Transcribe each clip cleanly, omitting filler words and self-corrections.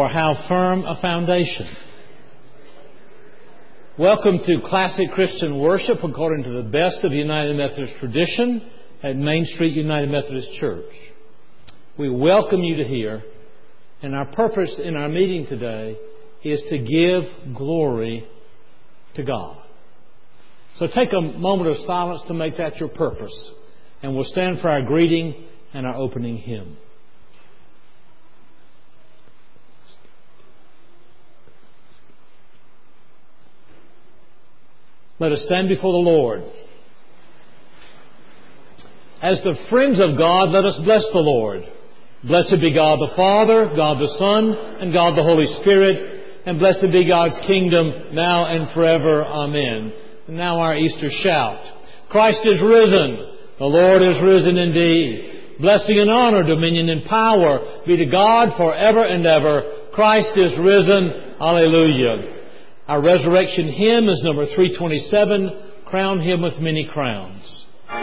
how firm a foundation. Welcome to Classic Christian Worship according to the best of United Methodist tradition at Main Street United Methodist Church. We welcome you to here, and our purpose in our meeting today is to give glory to God. So take a moment of silence to make that your purpose, and we'll stand for our greeting and our opening hymn. Let us stand before the Lord. As the friends of God, let us bless the Lord. Blessed be God the Father, God the Son, and God the Holy Spirit, and blessed be God's kingdom now and forever. Amen. And now our Easter shout. Christ is risen. The Lord is risen indeed. Blessing and honor, dominion and power be to God forever and ever. Christ is risen. Alleluia. Our resurrection hymn is number 327, Crown Him with Many Crowns.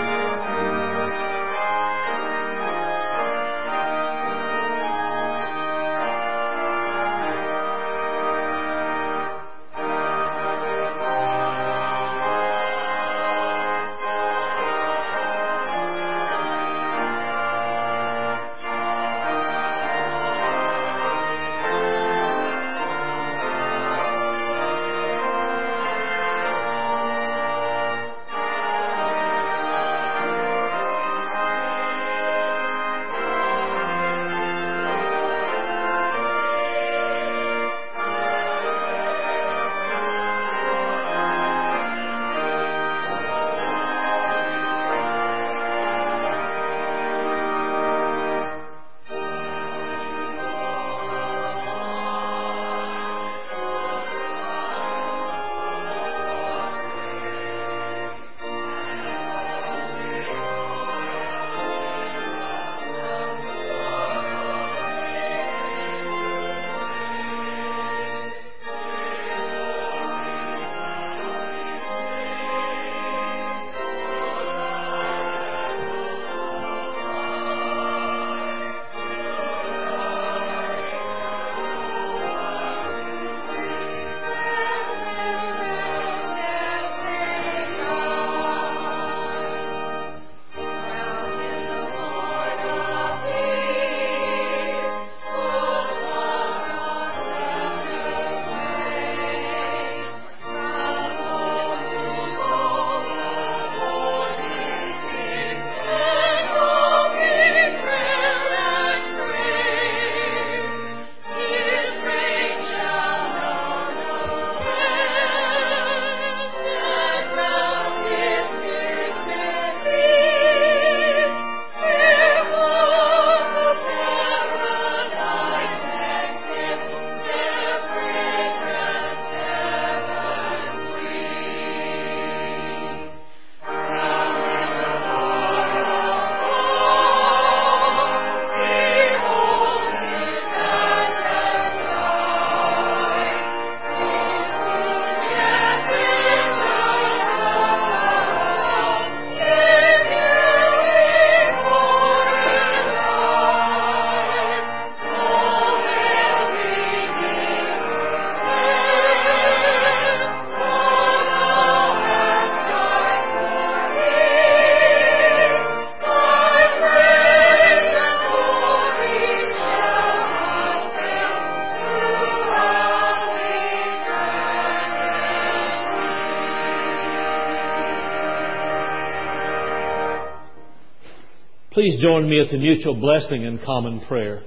Please join me at the mutual blessing and common prayer.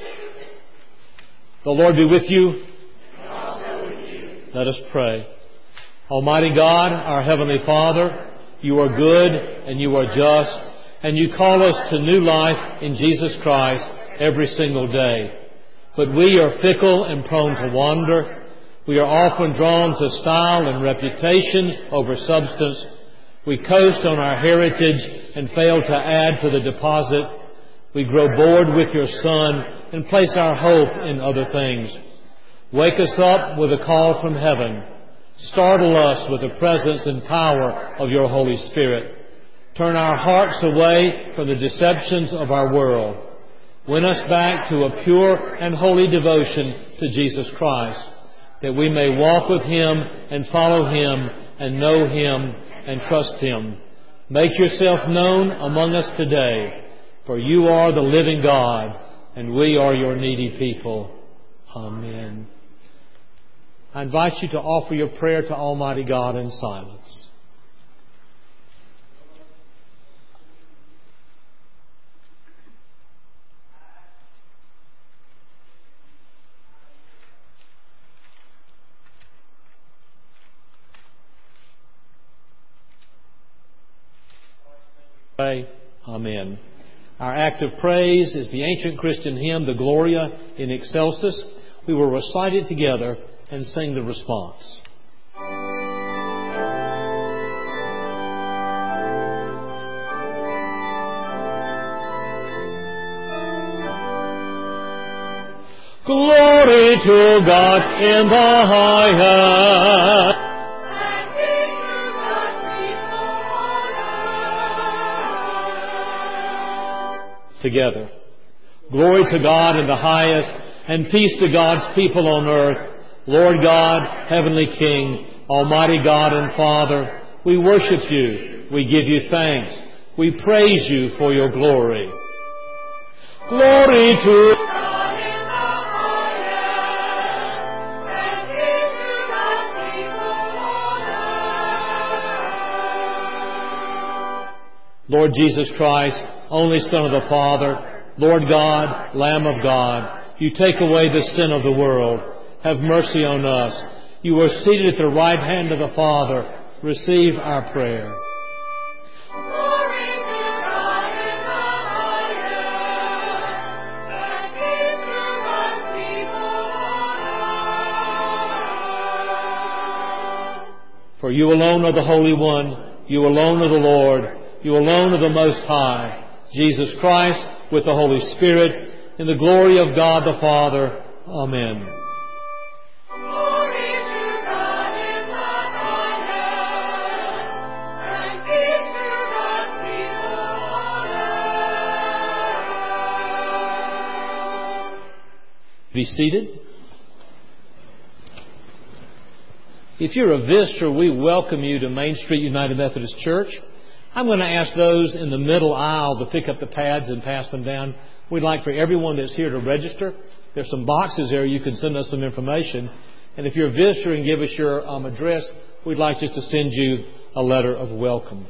The Lord be with you. And also with you. Let us pray. Almighty God, our Heavenly Father, you are good and you are just, and you call us to new life in Jesus Christ every single day. But we are fickle and prone to wander. We are often drawn to style and reputation over substance. We coast on our heritage and fail to add to the deposit. We grow bored with your Son and place our hope in other things. Wake us up with a call from heaven. Startle us with the presence and power of your Holy Spirit. Turn our hearts away from the deceptions of our world. Win us back to a pure and holy devotion to Jesus Christ, that we may walk with Him and follow Him and know Him and trust Him. Make yourself known among us today, for you are the living God, and we are your needy people. Amen. I invite you to offer your prayer to Almighty God in silence. Pray. Amen. Our act of praise is the ancient Christian hymn, the Gloria in Excelsis. We will recite it together and sing the response. Glory to God in the highest. Together. Glory to God in the highest, and peace to God's people on earth. Lord God, Heavenly King, Almighty God and Father, we worship You. We give You thanks. We praise You for Your glory. Glory to God in the highest, and peace to God's people on earth. Lord Jesus Christ, only Son of the Father, Lord God, Lamb of God, You take away the sin of the world. Have mercy on us. You are seated at the right hand of the Father. Receive our prayer. Glory to God in the highest, and peace to God's people on earth. For You alone are the Holy One. You alone are the Lord. You alone are the Most High. Jesus Christ, with the Holy Spirit, in the glory of God the Father. Amen. Glory to God in the highest, and peace to God's people on earth. Be seated. If you're a visitor, we welcome you to Main Street United Methodist Church. I'm going to ask those in the middle aisle to pick up the pads and pass them down. We'd like for everyone that's here to register. There's some boxes there. You can send us some information. And if you're a visitor and give us your address, we'd like just to send you a letter of welcome.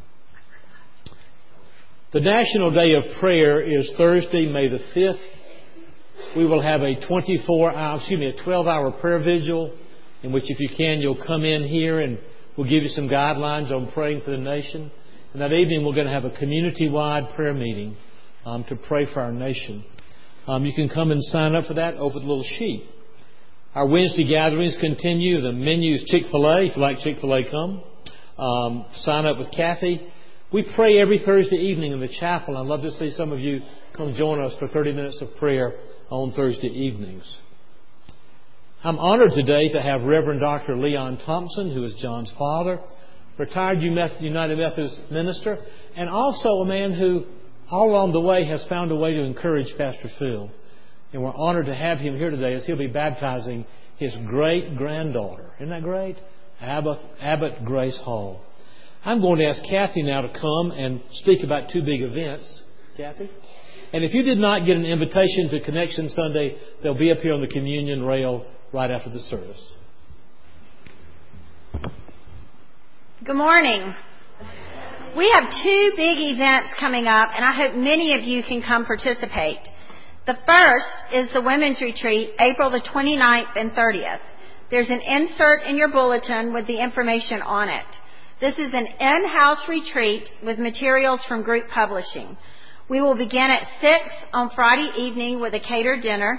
The National Day of Prayer is Thursday, May the 5th. We will have a 12-hour prayer vigil in which, if you can, you'll come in here and we'll give you some guidelines on praying for the nation. And that evening we're going to have a community-wide prayer meeting to pray for our nation. You can come and sign up for that over the little sheet. Our Wednesday gatherings continue. The menu's Chick-fil-A. If you like Chick-fil-A, come. Sign up with Kathy. We pray every Thursday evening in the chapel. I'd love to see some of you come join us for 30 minutes of prayer on Thursday evenings. I'm honored today to have Reverend Dr. Leon Thompson, who is John's father, retired United Methodist minister, and also a man who, all along the way, has found a way to encourage Pastor Phil. And we're honored to have him here today as he'll be baptizing his great-granddaughter. Isn't that great? Abbott Grace Hall. I'm going to ask Kathy now to come and speak about two big events. Kathy? And if you did not get an invitation to Connection Sunday, they'll be up here on the communion rail right after the service. Good morning. We have two big events coming up, and I hope many of you can come participate. The first is the Women's Retreat, April the 29th and 30th. There's an insert in your bulletin with the information on it. This is an in-house retreat with materials from Group Publishing. We will begin at 6 on Friday evening with a catered dinner.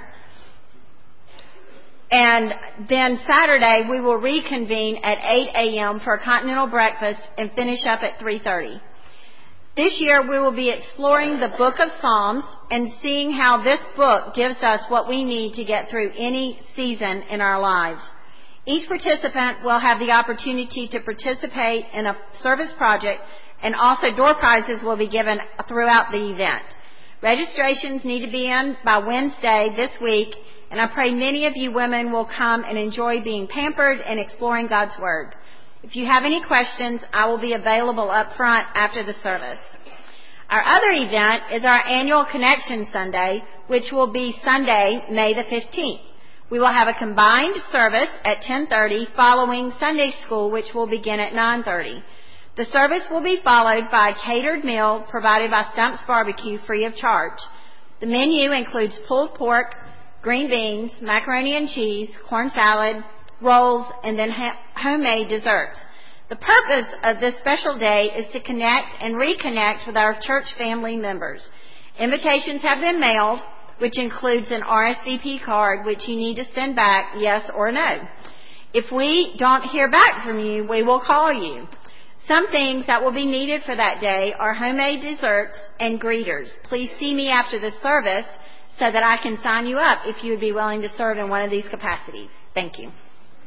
And then Saturday, we will reconvene at 8 a.m. for a continental breakfast and finish up at 3:30. This year, we will be exploring the Book of Psalms and seeing how this book gives us what we need to get through any season in our lives. Each participant will have the opportunity to participate in a service project, and also door prizes will be given throughout the event. Registrations need to be in by Wednesday this week, and I pray many of you women will come and enjoy being pampered and exploring God's Word. If you have any questions, I will be available up front after the service. Our other event is our annual Connection Sunday, which will be Sunday, May the 15th. We will have a combined service at 10:30 following Sunday school, which will begin at 9:30. The service will be followed by a catered meal provided by Stump's Barbecue free of charge. The menu includes pulled pork, green beans, macaroni and cheese, corn salad, rolls, and then homemade desserts. The purpose of this special day is to connect and reconnect with our church family members. Invitations have been mailed, which includes an RSVP card, which you need to send back yes or no. If we don't hear back from you, we will call you. Some things that will be needed for that day are homemade desserts and greeters. Please see me after the service so that I can sign you up if you would be willing to serve in one of these capacities. Thank you.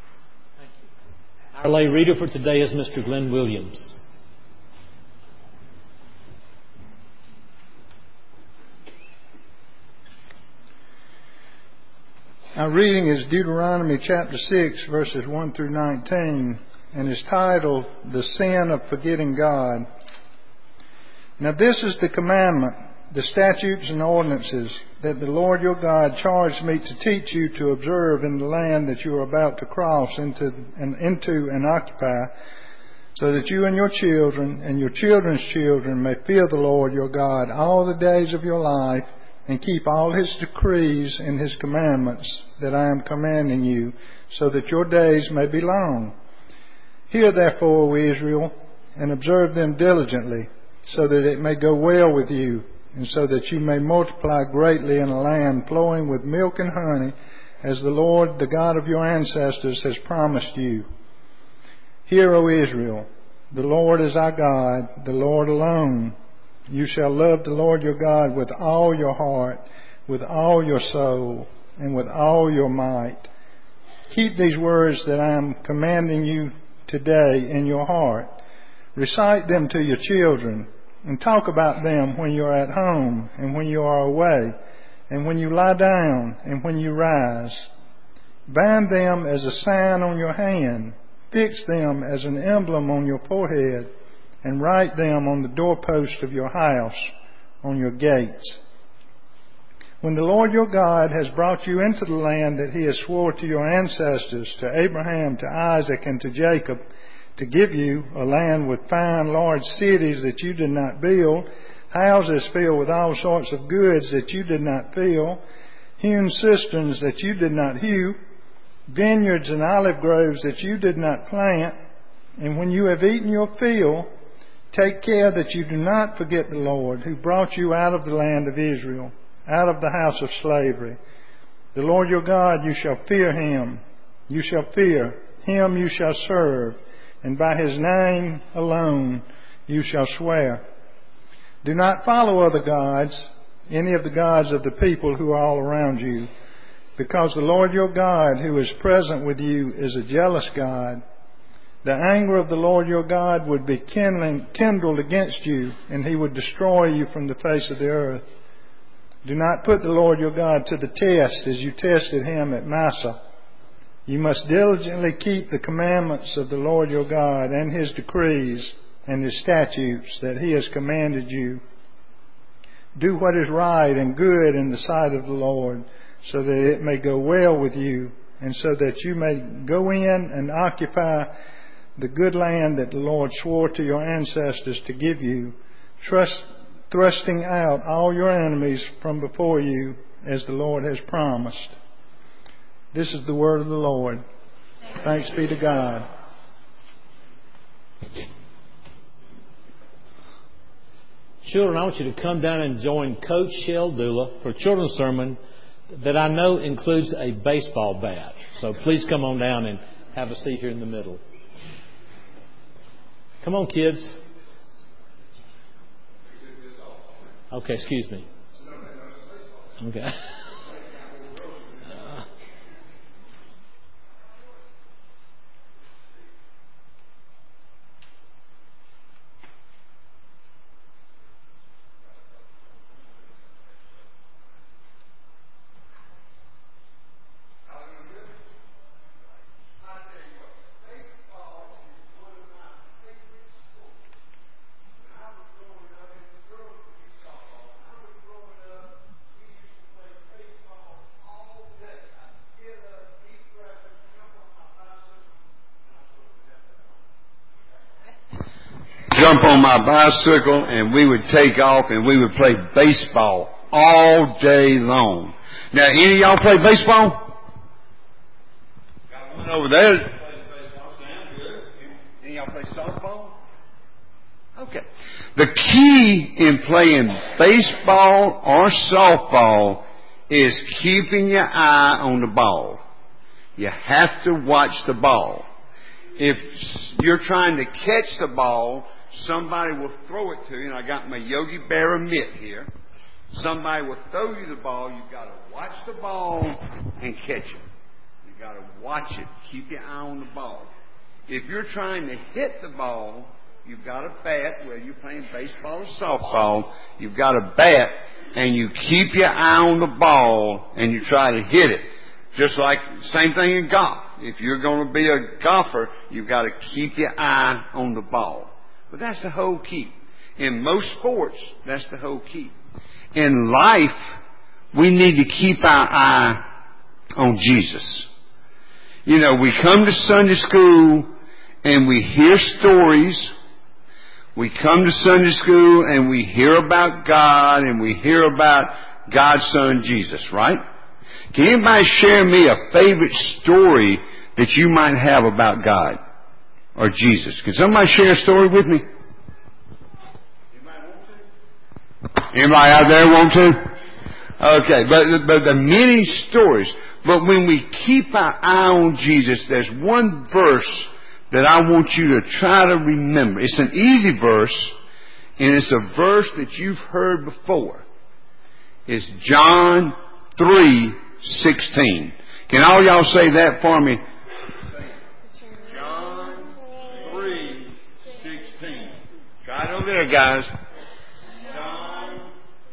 Our lay reader for today is Mr. Glenn Williams. Our reading is Deuteronomy chapter 6, verses 1 through 19, and is titled, The Sin of Forgetting God. Now this is the commandment, the statutes and ordinances that the Lord your God charged me to teach you to observe in the land that you are about to cross into and occupy, so that you and your children and your children's children may fear the Lord your God all the days of your life, and keep all his decrees and his commandments that I am commanding you, so that your days may be long. Hear therefore, O Israel, and observe them diligently, so that it may go well with you, and so that you may multiply greatly in a land flowing with milk and honey, as the Lord, the God of your ancestors, has promised you. Hear, O Israel, the Lord is our God, the Lord alone. You shall love the Lord your God with all your heart, with all your soul, and with all your might. Keep these words that I am commanding you today in your heart. Recite them to your children, and talk about them when you are at home, and when you are away, and when you lie down, and when you rise. Bind them as a sign on your hand. Fix them as an emblem on your forehead, and write them on the doorpost of your house, on your gates. When the Lord your God has brought you into the land that he has swore to your ancestors, to Abraham, to Isaac, and to Jacob, to give you a land with fine, large cities that you did not build, houses filled with all sorts of goods that you did not fill, hewn cisterns that you did not hew, vineyards and olive groves that you did not plant, and when you have eaten your fill, take care that you do not forget the Lord, who brought you out of the land of Israel, out of the house of slavery. The Lord your God, you shall fear him. You shall fear him, you shall serve, and by his name alone you shall swear. Do not follow other gods, any of the gods of the people who are all around you, because the Lord your God, who is present with you, is a jealous God. The anger of the Lord your God would be kindled against you, and he would destroy you from the face of the earth. Do not put the Lord your God to the test as you tested him at Massah. You must diligently keep the commandments of the Lord your God and his decrees and his statutes that he has commanded you. Do what is right and good in the sight of the Lord, so that it may go well with you, and so that you may go in and occupy the good land that the Lord swore to your ancestors to give you, thrusting out all your enemies from before you, as the Lord has promised. This is the word of the Lord. Thanks be to God. Children, I want you to come down and join Coach Sheldula for a children's sermon that I know includes a baseball bat. So please come on down and have a seat here in the middle. Come on, kids. Okay, excuse me. Okay. jump on my bicycle and we would take off and we would play baseball all day long. Now, any of y'all play baseball? Got one over there that plays baseball. Sound good. Any of y'all play softball? Okay. The key in playing baseball or softball is keeping your eye on the ball. You have to watch the ball. If you're trying to catch the ball, somebody will throw it to you. And I got my Yogi Berra mitt here. Somebody will throw you the ball. You've got to watch the ball and catch it. You've got to watch it. Keep your eye on the ball. If you're trying to hit the ball, you've got a bat, whether you're playing baseball or softball, you've got a bat, and you keep your eye on the ball and you try to hit it. Just like same thing in golf. If you're going to be a golfer, you've got to keep your eye on the ball. But that's the whole key. In most sports, that's the whole key. In life, we need to keep our eye on Jesus. You know, we come to Sunday school and we hear stories. We come to Sunday school and we hear about God and we hear about God's Son Jesus, right? Can anybody share me a favorite story that you might have about God or Jesus? Can somebody share a story with me? Anybody out there want to? Okay, but the many stories. But when we keep our eye on Jesus, there's one verse that I want you to try to remember. It's an easy verse, and it's a verse that you've heard before. It's John 3:16. Can all y'all say that for me? John 3:16. Try it over there, guys. John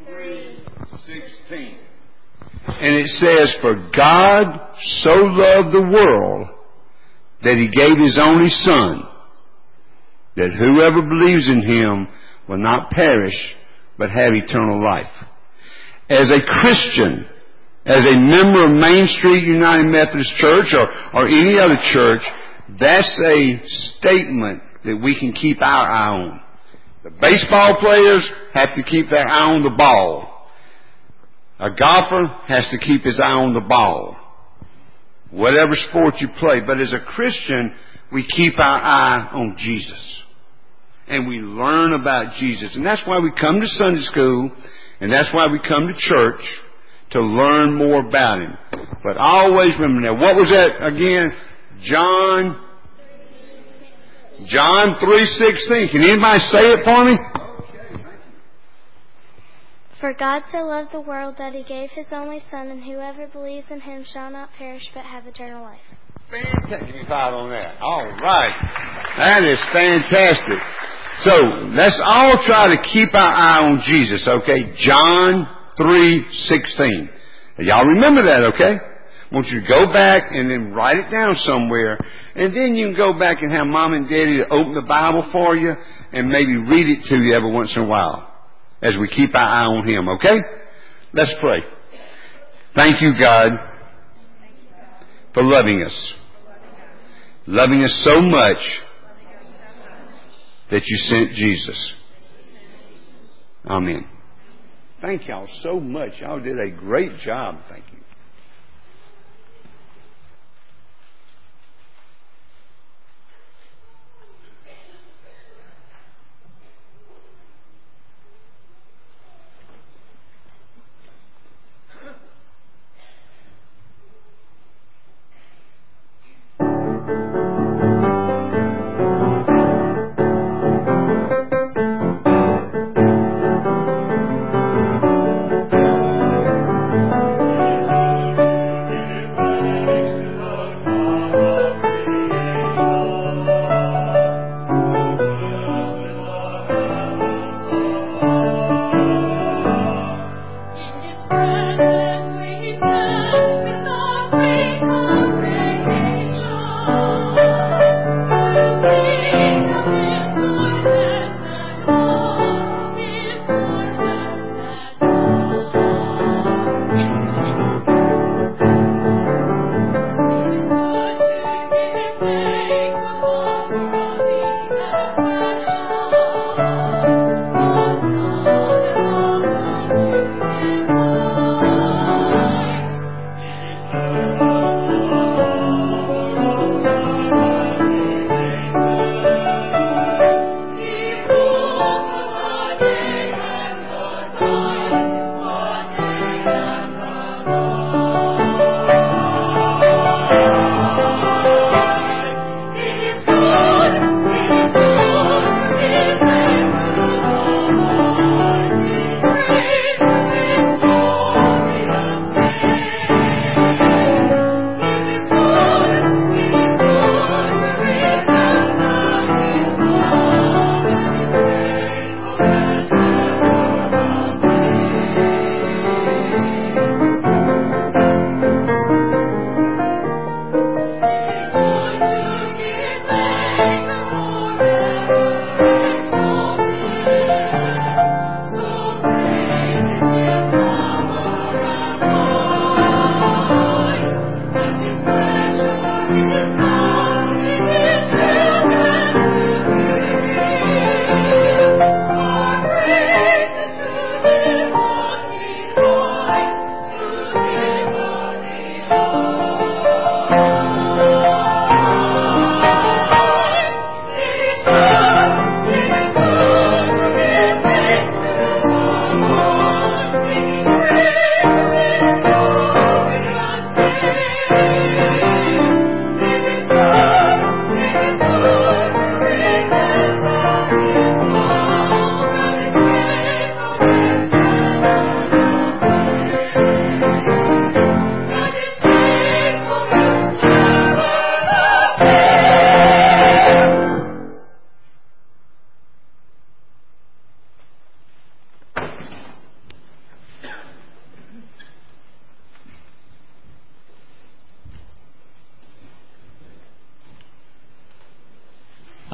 3:16. And it says, "For God so loved the world that He gave His only Son, that whoever believes in Him will not perish, but have eternal life." As a Christian, as a member of Main Street United Methodist Church or any other church, that's a statement that we can keep our eye on. The baseball players have to keep their eye on the ball. A golfer has to keep his eye on the ball. Whatever sport you play. But as a Christian, we keep our eye on Jesus. And we learn about Jesus. And that's why we come to Sunday school, and that's why we come to church, to learn more about Him. But always remember that. What was that again? John 3:16. Can anybody say it for me? For God so loved the world that He gave His only Son, and whoever believes in Him shall not perish but have eternal life. Fantastic. Give me 5 on that. All right. That is fantastic. So, let's all try to keep our eye on Jesus, okay? John 3:16. Y'all remember that, okay? I want you to go back and then write it down somewhere. And then you can go back and have Mom and Daddy to open the Bible for you and maybe read it to you every once in a while as we keep our eye on Him, okay? Let's pray. Thank you, God, for loving us. Loving us so much that you sent Jesus. Amen. Thank y'all so much. Y'all did a great job. Thank you.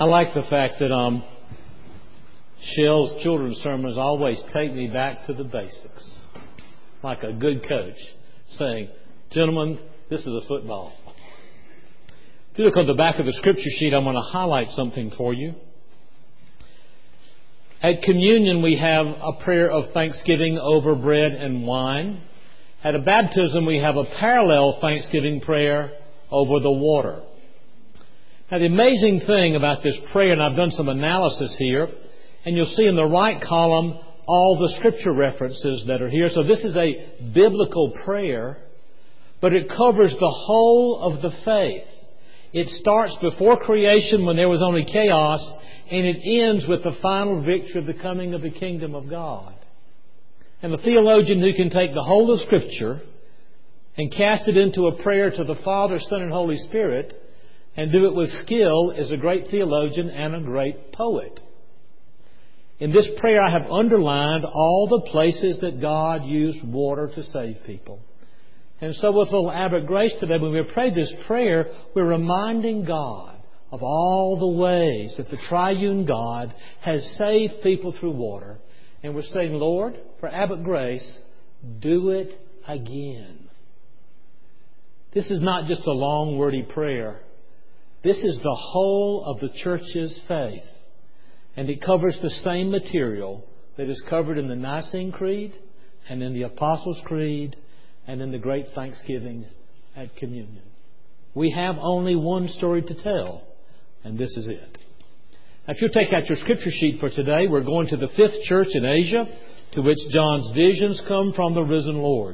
I like the fact that Shell's children's sermons always take me back to the basics, like a good coach saying, "Gentlemen, this is a football." If you look on the back of the scripture sheet, I'm going to highlight something for you. At communion, we have a prayer of thanksgiving over bread and wine. At a baptism, we have a parallel thanksgiving prayer over the water. Now, the amazing thing about this prayer, and I've done some analysis here, and you'll see in the right column all the scripture references that are here. So this is a biblical prayer, but it covers the whole of the faith. It starts before creation when there was only chaos, and it ends with the final victory of the coming of the kingdom of God. And the theologian who can take the whole of Scripture and cast it into a prayer to the Father, Son, and Holy Spirit, and do it with skill, is a great theologian and a great poet. In this prayer, I have underlined all the places that God used water to save people. And so with a little Abbott Grace today, when we pray this prayer, we're reminding God of all the ways that the triune God has saved people through water. And we're saying, Lord, for Abbott Grace, do it again. This is not just a long, wordy prayer. This is the whole of the church's faith. And it covers the same material that is covered in the Nicene Creed and in the Apostles' Creed and in the great Thanksgiving at communion. We have only one story to tell, and this is it. Now, if you'll take out your scripture sheet for today, we're going to the fifth church in Asia, to which John's visions come from the risen Lord.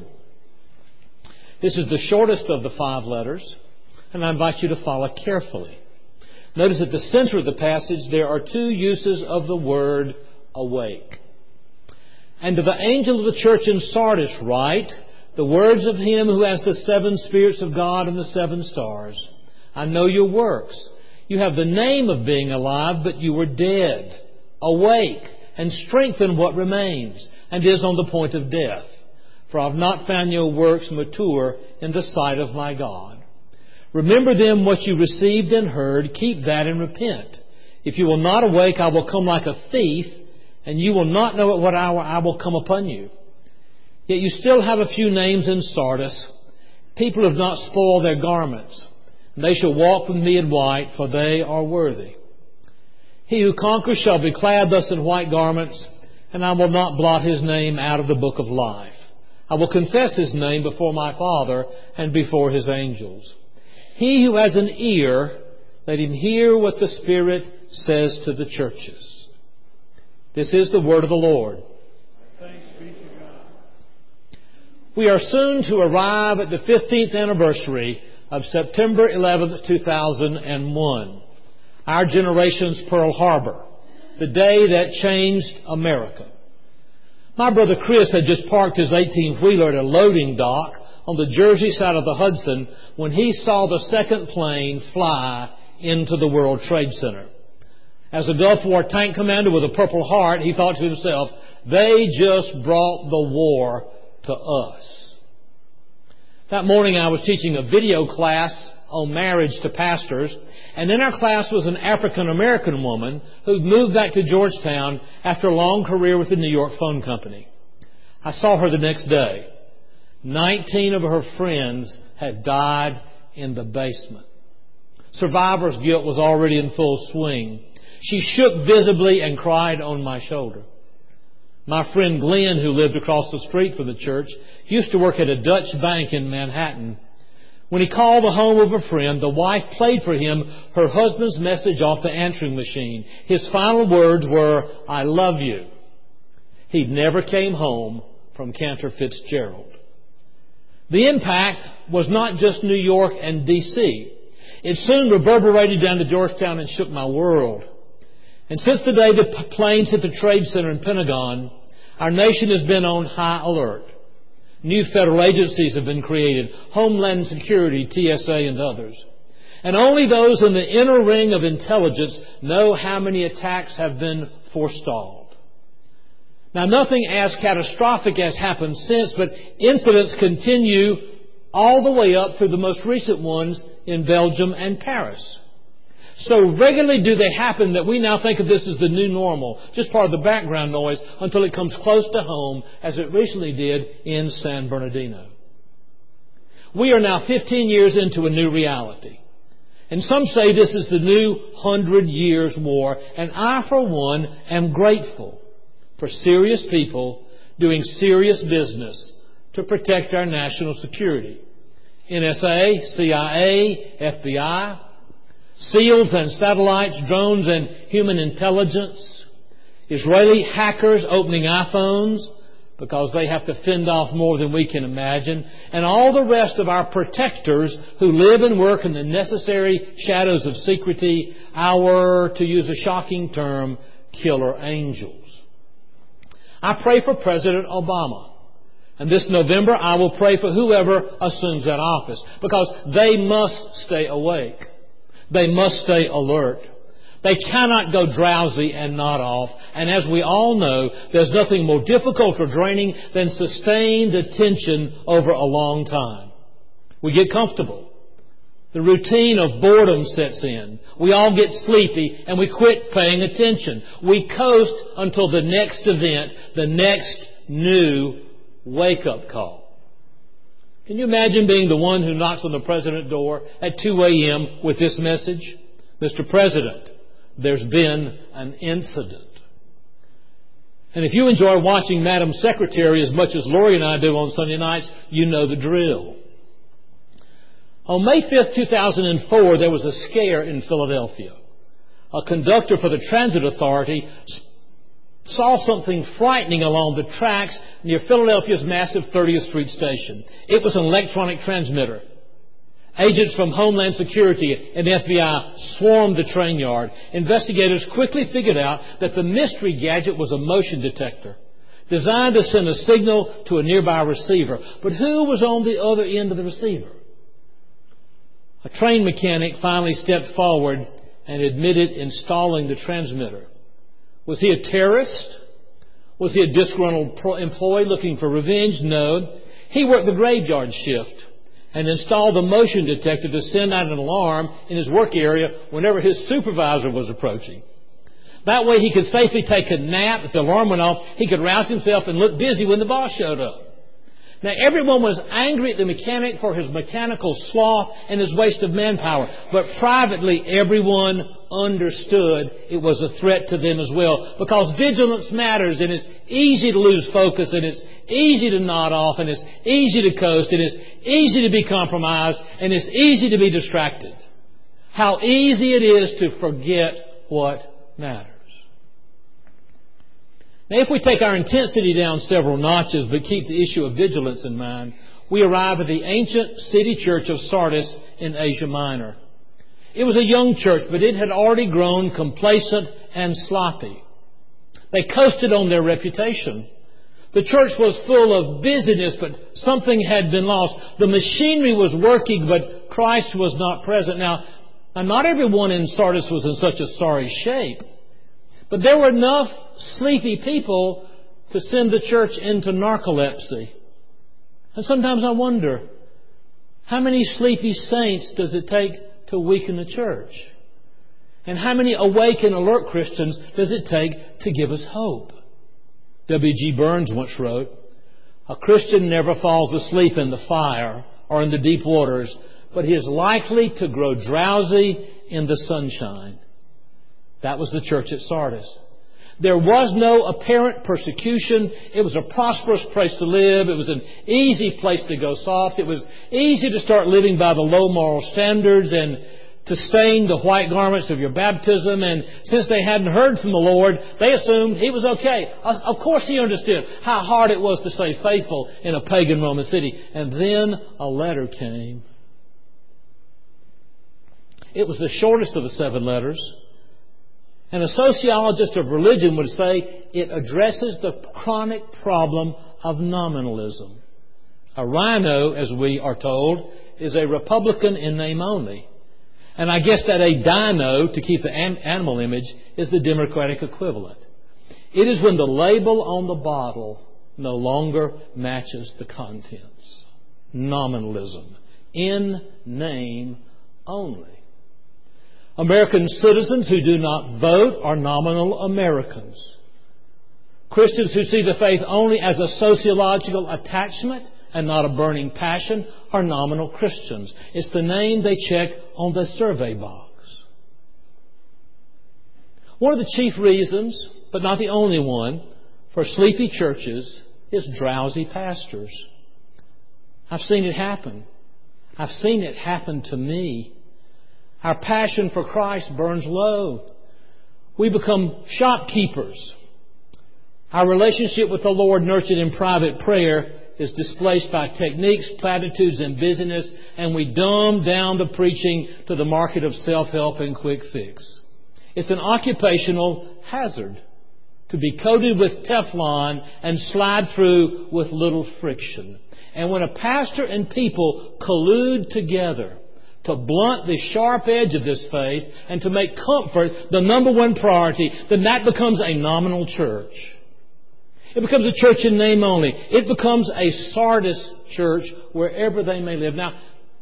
This is the shortest of the 5 letters, and I invite you to follow carefully. Notice at the center of the passage there are 2 uses of the word awake. And to the angel of the church in Sardis write, the words of Him who has the 7 spirits of God and the 7 stars. I know your works. You have the name of being alive, but you were dead. Awake and strengthen what remains and is on the point of death. For I have not found your works mature in the sight of my God. Remember then what you received and heard. Keep that and repent. If you will not awake, I will come like a thief, and you will not know at what hour I will come upon you. Yet you still have a few names in Sardis. People have not spoiled their garments. And they shall walk with me in white, for they are worthy. He who conquers shall be clad thus in white garments, and I will not blot his name out of the book of life. I will confess his name before my Father and before his angels. He who has an ear, let him hear what the Spirit says to the churches. This is the word of the Lord. Thanks be to God. We are soon to arrive at the 15th anniversary of September 11th, 2001, our generation's Pearl Harbor, the day that changed America. My brother Chris had just parked his 18-wheeler at a loading dock on the Jersey side of the Hudson when he saw the second plane fly into the World Trade Center. As a Gulf War tank commander with a Purple Heart, he thought to himself, they just brought the war to us. That morning I was teaching a video class on marriage to pastors, and in our class was an African-American woman who'd moved back to Georgetown after a long career with the New York Phone Company. I saw her the next day. 19 of her friends had died in the basement. Survivor's guilt was already in full swing. She shook visibly and cried on my shoulder. My friend Glenn, who lived across the street from the church, used to work at a Dutch bank in Manhattan. When he called the home of a friend, the wife played for him her husband's message off the answering machine. His final words were, I love you. He never came home from Cantor Fitzgerald. The impact was not just New York and D.C. It soon reverberated down to Georgetown and shook my world. And since the day the planes hit the Trade Center and Pentagon, our nation has been on high alert. New federal agencies have been created, Homeland Security, TSA, and others. And only those in the inner ring of intelligence know how many attacks have been forestalled. Now, nothing as catastrophic has happened since, but incidents continue all the way up through the most recent ones in Belgium and Paris. So regularly do they happen that we now think of this as the new normal, just part of the background noise, until it comes close to home, as it recently did in San Bernardino. We are now 15 years into a new reality. And some say this is the new 100 Years' War, and I, for one, am grateful for serious people doing serious business to protect our national security. NSA, CIA, FBI, SEALs and satellites, drones and human intelligence, Israeli hackers opening iPhones because they have to fend off more than we can imagine, and all the rest of our protectors who live and work in the necessary shadows of secrecy, our, to use a shocking term, killer angels. I pray for President Obama. And this November, I will pray for whoever assumes that office, because they must stay awake. They must stay alert. They cannot go drowsy and nod off. And as we all know, there's nothing more difficult or draining than sustained attention over a long time. We get comfortable. The routine of boredom sets in. We all get sleepy and we quit paying attention. We coast until the next event, the next new wake-up call. Can you imagine being the one who knocks on the president's door at 2 a.m. with this message? Mr. President, there's been an incident. And if you enjoy watching Madam Secretary as much as Lori and I do on Sunday nights, you know the drill. On May 5th, 2004, there was a scare in Philadelphia. A conductor for the Transit Authority saw something frightening along the tracks near Philadelphia's massive 30th Street station. It was an electronic transmitter. Agents from Homeland Security and FBI swarmed the train yard. Investigators quickly figured out that the mystery gadget was a motion detector designed to send a signal to a nearby receiver. But who was on the other end of the receiver? A train mechanic finally stepped forward and admitted installing the transmitter. Was he a terrorist? Was he a disgruntled employee looking for revenge? No. He worked the graveyard shift and installed the motion detector to send out an alarm in his work area whenever his supervisor was approaching. That way he could safely take a nap. If the alarm went off, he could rouse himself and look busy when the boss showed up. Now, everyone was angry at the mechanic for his mechanical sloth and his waste of manpower. But privately, everyone understood it was a threat to them as well. Because vigilance matters, and it's easy to lose focus, and it's easy to nod off, and it's easy to coast, and it's easy to be compromised, and it's easy to be distracted. How easy it is to forget what matters. Now, if we take our intensity down several notches but keep the issue of vigilance in mind, we arrive at the ancient city church of Sardis in Asia Minor. It was a young church, but it had already grown complacent and sloppy. They coasted on their reputation. The church was full of busyness, but something had been lost. The machinery was working, but Christ was not present. Now, not everyone in Sardis was in such a sorry shape. But there were enough sleepy people to send the church into narcolepsy. And sometimes I wonder, how many sleepy saints does it take to weaken the church? And how many awake and alert Christians does it take to give us hope? W.G. Burns once wrote, "A Christian never falls asleep in the fire or in the deep waters, but he is likely to grow drowsy in the sunshine." That was the church at Sardis. There was no apparent persecution. It was a prosperous place to live. It was an easy place to go soft. It was easy to start living by the low moral standards and to stain the white garments of your baptism. And since they hadn't heard from the Lord, they assumed He was okay. Of course He understood how hard it was to stay faithful in a pagan Roman city. And then a letter came. It was the shortest of the 7 letters. And a sociologist of religion would say it addresses the chronic problem of nominalism. A rhino, as we are told, is a Republican in name only. And I guess that a dino, to keep the animal image, is the Democratic equivalent. It is when the label on the bottle no longer matches the contents. Nominalism. In name only. American citizens who do not vote are nominal Americans. Christians who see the faith only as a sociological attachment and not a burning passion are nominal Christians. It's the name they check on the survey box. One of the chief reasons, but not the only one, for sleepy churches is drowsy pastors. I've seen it happen. I've seen it happen to me. Our passion for Christ burns low. We become shopkeepers. Our relationship with the Lord, nurtured in private prayer, is displaced by techniques, platitudes, and busyness, and we dumb down the preaching to the market of self-help and quick fix. It's an occupational hazard to be coated with Teflon and slide through with little friction. And when a pastor and people collude together to blunt the sharp edge of this faith and to make comfort the number one priority, then that becomes a nominal church. It becomes a church in name only. It becomes a Sardis church wherever they may live. Now,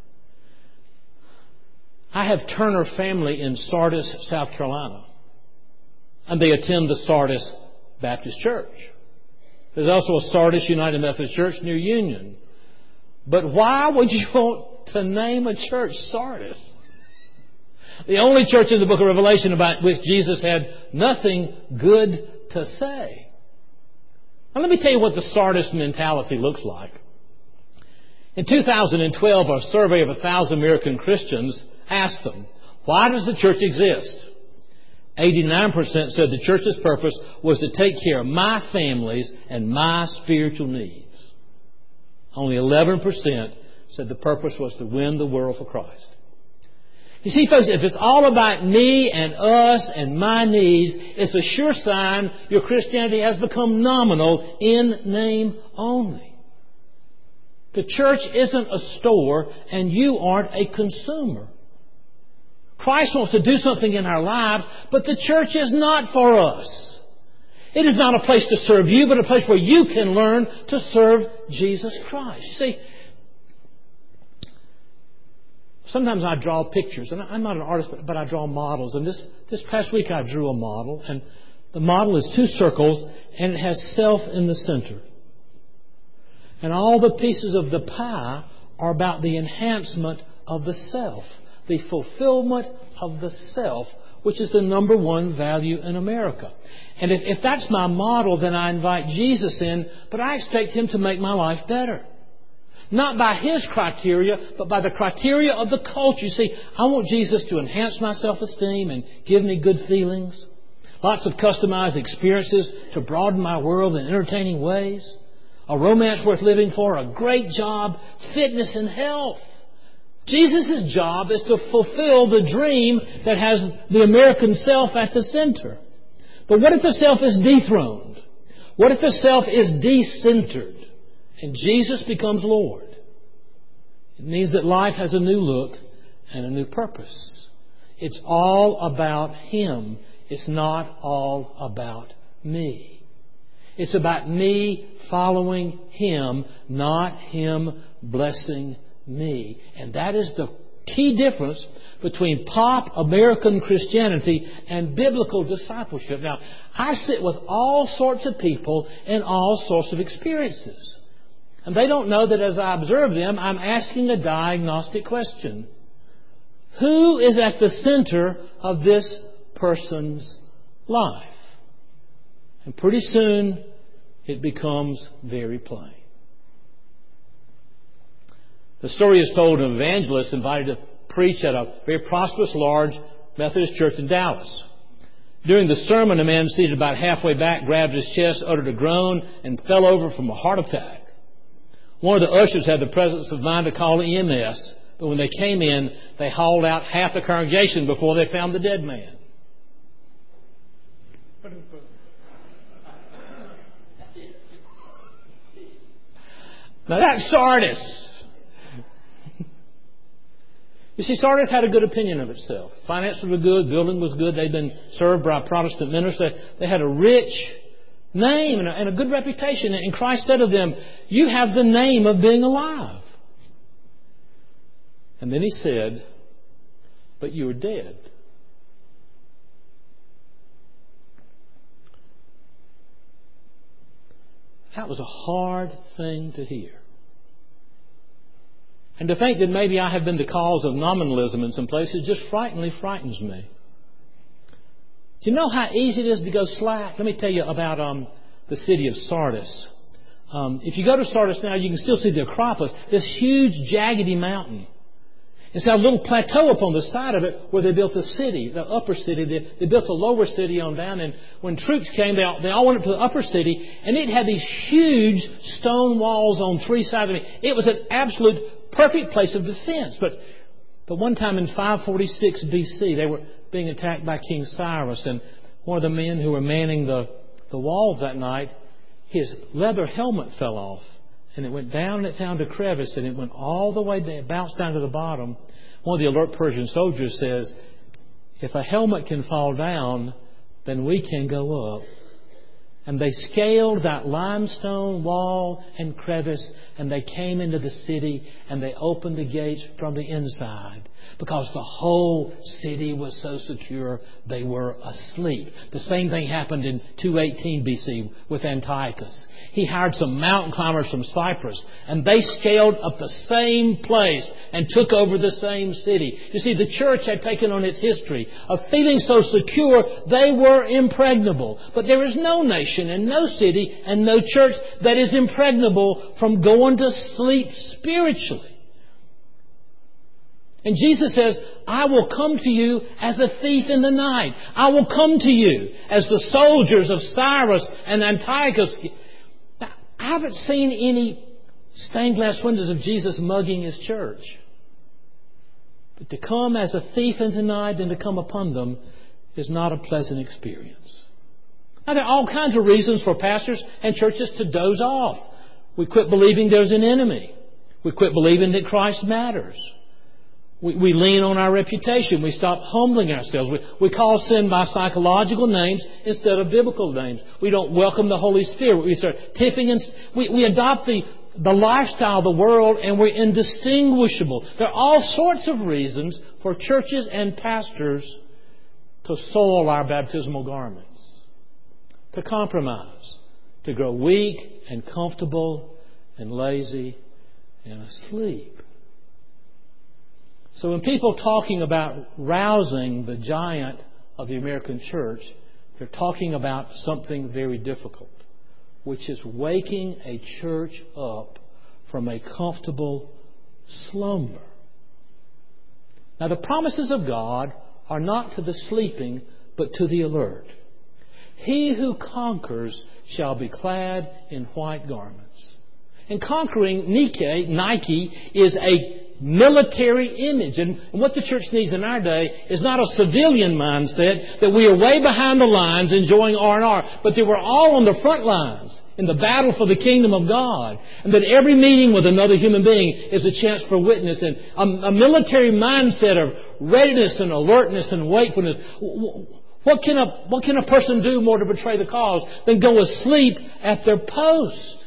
I have Turner family in Sardis, South Carolina, and they attend the Sardis Baptist Church. There's also a Sardis United Methodist Church near Union. But why would you want to name a church Sardis? The only church in the book of Revelation about which Jesus had nothing good to say. Now let me tell you what the Sardis mentality looks like. In 2012, a survey of 1,000 American Christians asked them, why does the church exist? 89% said the church's purpose was to take care of my families and my spiritual needs. Only 11% said the purpose was to win the world for Christ. You see, folks, if it's all about me and us and my needs, it's a sure sign your Christianity has become nominal in name only. The church isn't a store and you aren't a consumer. Christ wants to do something in our lives, but the church is not for us. It is not a place to serve you, but a place where you can learn to serve Jesus Christ. You see, sometimes I draw pictures, and I'm not an artist, but I draw models. And this past week I drew a model, and the model is 2 circles, and it has self in the center. And all the pieces of the pie are about the enhancement of the self, the fulfillment of the self, which is the number one value in America. And if that's my model, then I invite Jesus in, but I expect Him to make my life better. Not by His criteria, but by the criteria of the culture. You see, I want Jesus to enhance my self-esteem and give me good feelings. Lots of customized experiences to broaden my world in entertaining ways. A romance worth living for, a great job, fitness and health. Jesus' job is to fulfill the dream that has the American self at the center. But what if the self is dethroned? What if the self is de-centered? And Jesus becomes Lord. It means that life has a new look and a new purpose. It's all about Him. It's not all about me. It's about me following Him, not Him blessing me. And that is the key difference between pop American Christianity and biblical discipleship. Now, I sit with all sorts of people and all sorts of experiences. And they don't know that as I observe them, I'm asking a diagnostic question. Who is at the center of this person's life? And pretty soon, it becomes very plain. The story is told of an evangelist invited to preach at a very prosperous, large Methodist church in Dallas. During the sermon, a man seated about halfway back grabbed his chest, uttered a groan, and fell over from a heart attack. One of the ushers had the presence of mind to call EMS, but when they came in, they hauled out half the congregation before they found the dead man. Now that's Sardis. You see, Sardis had a good opinion of itself. Finances were good, building was good, they'd been served by a Protestant minister. They had a rich name and a good reputation. And Christ said to them, you have the name of being alive. And then He said, but you are dead. That was a hard thing to hear. And to think that maybe I have been the cause of nominalism in some places just frighteningly frightens me. Do you know how easy it is to go slack? Let me tell you about the city of Sardis. If you go to Sardis now, you can still see the Acropolis, this huge, jaggedy mountain. It's got a little plateau up on the side of it where they built the city, the upper city. They built a lower city on down. And when troops came, they all went up to the upper city. And it had these huge stone walls on three sides of it. It was an absolute perfect place of defense. But one time in 546 B.C., they were being attacked by King Cyrus. And one of the men who were manning the walls that night, his leather helmet fell off. And it went down and it found a crevice and it went all the way down, bounced down to the bottom. One of the alert Persian soldiers says, if a helmet can fall down, then we can go up. And they scaled that limestone wall and crevice and they came into the city and they opened the gates from the inside. Because the whole city was so secure, they were asleep. The same thing happened in 218 BC with Antiochus. He hired some mountain climbers from Cyprus, and they scaled up the same place and took over the same city. You see, the church had taken on its history of feeling so secure, they were impregnable. But there is no nation and no city and no church that is impregnable from going to sleep spiritually. And Jesus says, I will come to you as a thief in the night. I will come to you as the soldiers of Cyrus and Antiochus. Now, I haven't seen any stained glass windows of Jesus mugging His church. But to come as a thief in the night and to come upon them is not a pleasant experience. Now, there are all kinds of reasons for pastors and churches to doze off. We quit believing there's an enemy. We quit believing that Christ matters. We lean on our reputation. We stop humbling ourselves. We call sin by psychological names instead of biblical names. We don't welcome the Holy Spirit. We start tipping and we adopt the lifestyle of the world and we're indistinguishable. There are all sorts of reasons for churches and pastors to soil our baptismal garments, to compromise, to grow weak and comfortable and lazy and asleep. So when people talking about rousing the giant of the American church, they're talking about something very difficult, which is waking a church up from a comfortable slumber. Now, the promises of God are not to the sleeping, but to the alert. He who conquers shall be clad in white garments. And conquering, Nike, is a military image. And what the church needs in our day is not a civilian mindset that we are way behind the lines enjoying R&R, but that we're all on the front lines in the battle for the kingdom of God. And that every meeting with another human being is a chance for witness. And a military mindset of readiness and alertness and wakefulness. What can a person do more to betray the cause than go asleep at their post?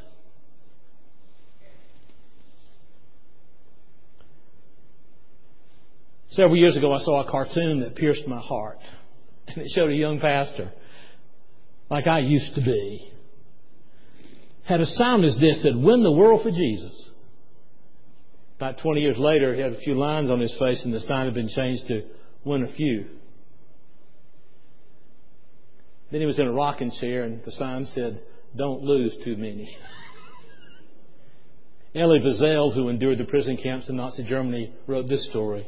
Several years ago, I saw a cartoon that pierced my heart. And it showed a young pastor, like I used to be, had a sign as this that said, "Win the world for Jesus." About 20 years later, he had a few lines on his face and the sign had been changed to "Win a few." Then he was in a rocking chair and the sign said, "Don't lose too many." Elie Wiesel, who endured the prison camps in Nazi Germany, wrote this story.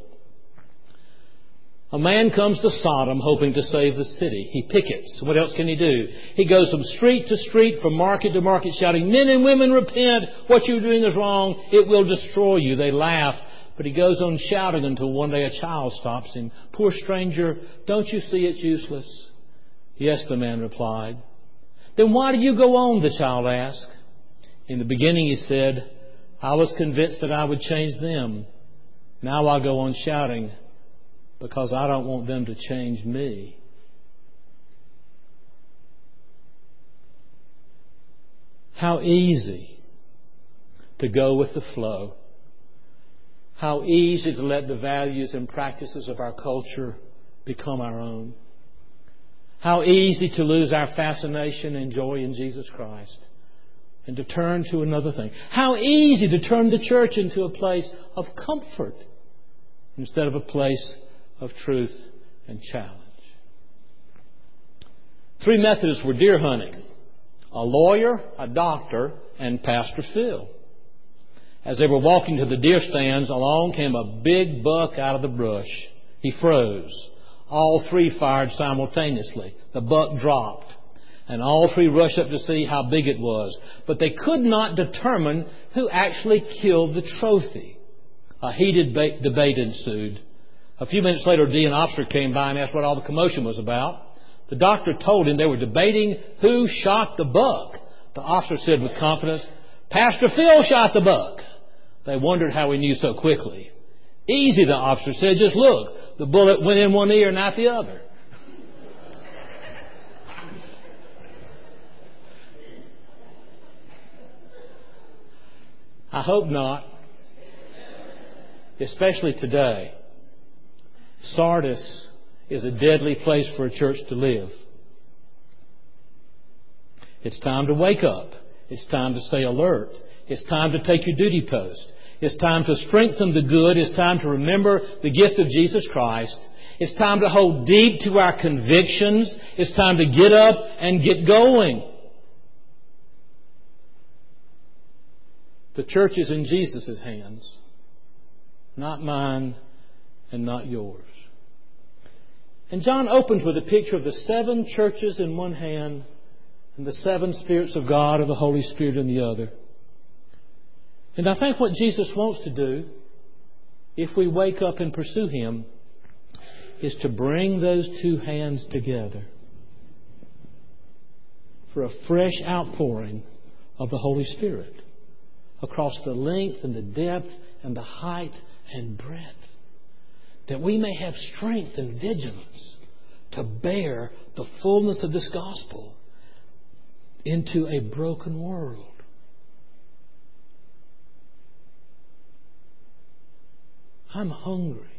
A man comes to Sodom hoping to save the city. He pickets. What else can he do? He goes from street to street, from market to market, shouting, "Men and women, repent. What you're doing is wrong. It will destroy you." They laugh. But he goes on shouting until one day a child stops him. "Poor stranger, don't you see it's useless?" "Yes," the man replied. "Then why do you go on?" the child asked. "In the beginning," he said, "I was convinced that I would change them. Now I go on shouting because I don't want them to change me." How easy to go with the flow. How easy to let the values and practices of our culture become our own. How easy to lose our fascination and joy in Jesus Christ and to turn to another thing. How easy to turn the church into a place of comfort instead of a place of truth and challenge. 3 Methodists were deer hunting: a lawyer, a doctor, and Pastor Phil. As they were walking to the deer stands, along came a big buck out of the brush. He froze. All 3 fired simultaneously. The buck dropped, and all 3 rushed up to see how big it was. But they could not determine who actually killed the trophy. A heated debate ensued. A few minutes later, a DN officer came by and asked what all the commotion was about. The doctor told him they were debating who shot the buck. The officer said with confidence, "Pastor Phil shot the buck." They wondered how he knew so quickly. "Easy," the officer said. "Just look. The bullet went in one ear and out the other." I hope not. Especially today. Sardis is a deadly place for a church to live. It's time to wake up. It's time to stay alert. It's time to take your duty post. It's time to strengthen the good. It's time to remember the gift of Jesus Christ. It's time to hold deep to our convictions. It's time to get up and get going. The church is in Jesus' hands, not mine and not yours. And John opens with a picture of the 7 churches in one hand and the 7 spirits of God or the Holy Spirit in the other. And I think what Jesus wants to do, if we wake up and pursue Him, is to bring those 2 hands together for a fresh outpouring of the Holy Spirit across the length and the depth and the height and breadth, that we may have strength and vigilance to bear the fullness of this gospel into a broken world. I'm hungry.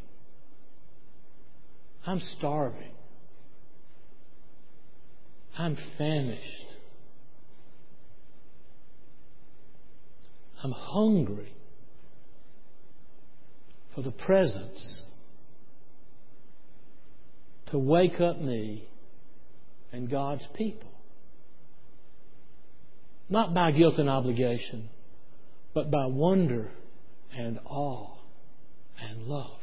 I'm starving. I'm famished. I'm hungry for the presence to wake up me and God's people. Not by guilt and obligation, but by wonder and awe and love.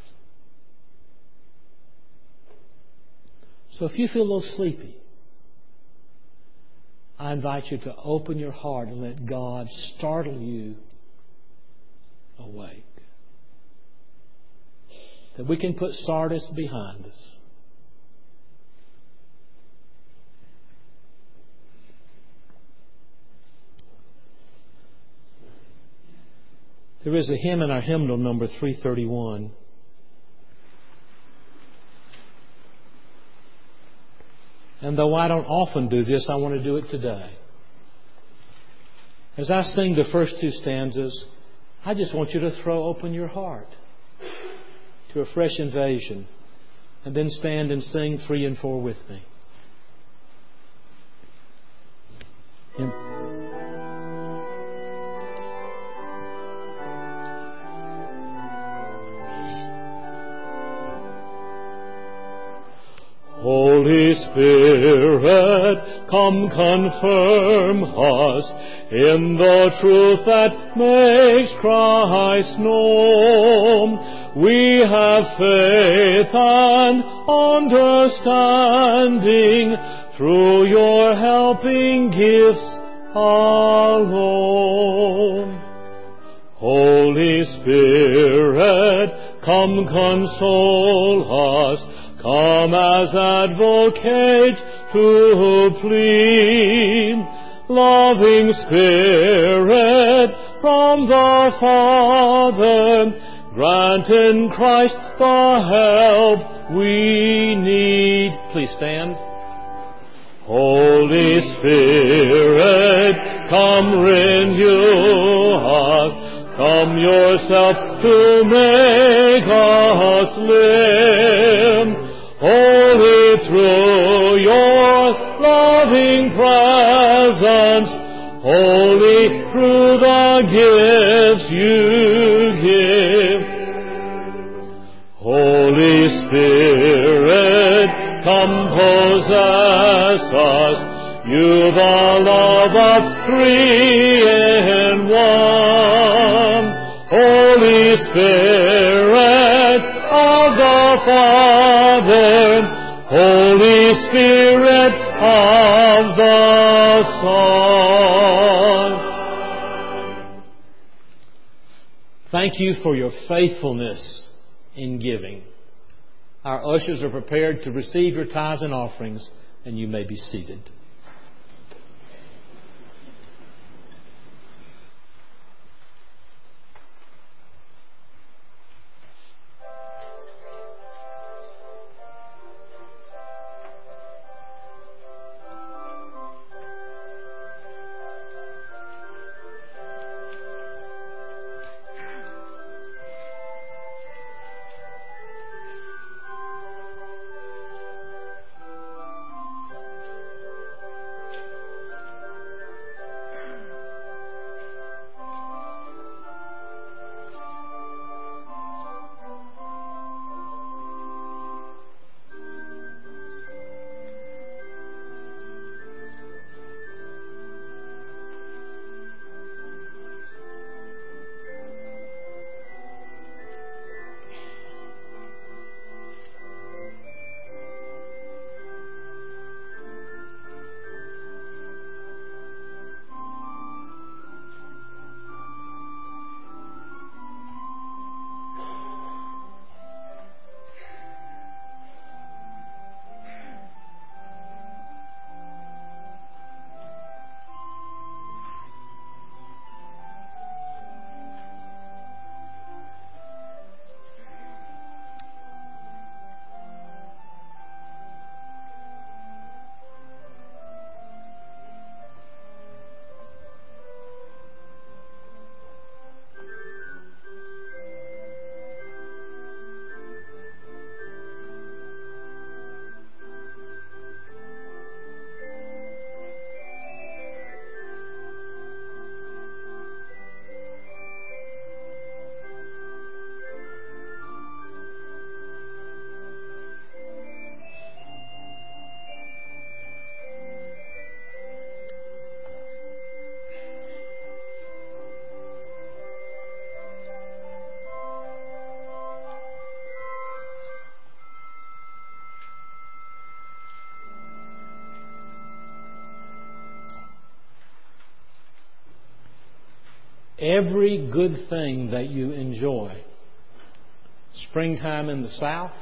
So if you feel a little sleepy, I invite you to open your heart and let God startle you awake. That we can put Sardis behind us. There is a hymn in our hymnal, number 331. And though I don't often do this, I want to do it today. As I sing the first 2 stanzas, I just want you to throw open your heart to a fresh invasion, and then stand and sing 3 and 4 with me. Holy Spirit, come confirm us in the truth that makes Christ known. We have faith and understanding through your helping gifts alone. Holy Spirit, come console us. Come as advocate to plead. Loving Spirit from the Father, grant in Christ the help we need. Please stand. Holy Spirit, come renew us. Come yourself to make us live. Holy, through your loving presence, holy through the gifts you give. Holy Spirit, come possess us, you the love of three in one. Holy Spirit of the Father, Holy Spirit of the Son. Thank you for your faithfulness in giving. Our ushers are prepared to receive your tithes and offerings, and you may be seated. Every good thing that you enjoy, springtime in the South,